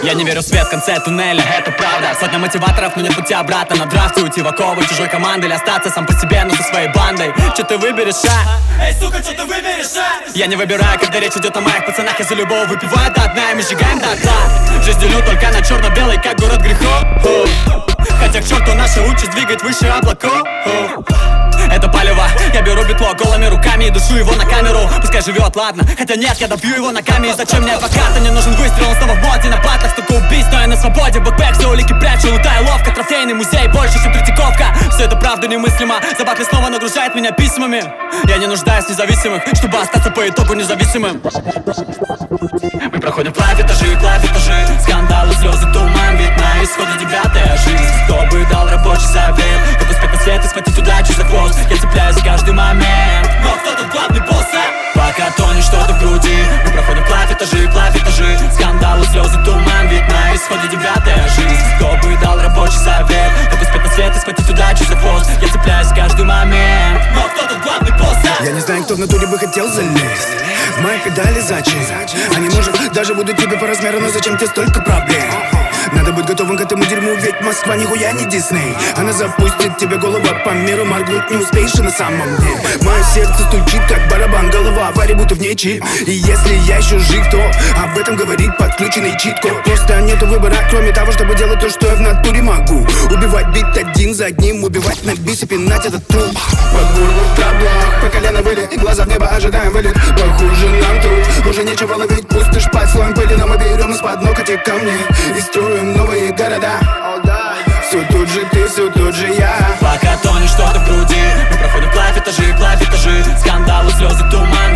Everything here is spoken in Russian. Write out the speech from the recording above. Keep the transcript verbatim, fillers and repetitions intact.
Я не верю в свет в конце туннеля, это правда. Сотня мотиваторов, но нет пути обратно. На драфте уйти в оковы чужой команды или остаться сам по себе, но со своей бандой. Че ты выберешь, а? Эй, сука, че ты выберешь, а? Я не выбираю, когда речь идет о моих пацанах. Я за любого выпиваю до дна, и мы сжигаем до дна. Жизнь делю только на черно-белый, как город грехов. Хотя к черту наша участь двигает выше облаков. Это палево, я беру битло голыми руками и душу его на камеру. Пускай живет, ладно, хотя нет, я добью его ногами. И зачем мне адвокат, не нужен выстрел, он снова в моде. На платах столько убийств, но я на свободе. Бэкпэк, все улики прячу, лутаю ловко. Трофейный музей больше, чем Третьяковка. Все это правда немыслимо, за батли снова нагружает меня письмами. Я не нуждаюсь в независимых, чтобы остаться по итогу независимым. Мы проходим клавитажи, клавитажи, скандалы, слезы, туман. Ведь на исходе девятая жизнь. Кто бы дал рабочий совет, как успеть на свет и схватить удачу за хвост. Я цепляюсь за каждый момент. Но кто тут главный босс, а? Пока тонет что-то в груди. Мы проходим клавитажи, клавитажи, скандалы, слезы, туман. Ведь на исходе девятая жизнь. Кто бы дал рабочий совет, как успеть на свет и схватить удачу за хвост. Я цепляюсь за каждый момент. Но кто тут главный босс, а? Я не знаю, кто в натуре бы хотел залезть в мои педали зачем? Они, может, даже будут тебе по размеру, но зачем тебе столько проблем? Надо быть готовым к этому дерьму, ведь Москва нихуя не Дисней. Она запустит тебе голову по миру, моргнуть не успеешь и на самом деле. Мое сердце стучит, как барабан, голова аварии, будто в ней чип. И если я еще жив, то об этом говорит подключенный чит-код. Просто нету выбора, кроме того, чтобы делать то, что я в натуре могу. Убивать бит один за одним, убивать на бисе, пинать этот труп. Под горло в траблах, по колено вылет, глаза в небо, ожидаем вылет. Похуже нам тут, уже нечего ловить, пустишь под слоем пыли. Но мы берем из-под ног эти камни и строим новые города. Все тут же ты, все тут же я. Пока тонет что-то в груди, мы проходим клавитажи, клавитажи, скандалы, слезы, туман.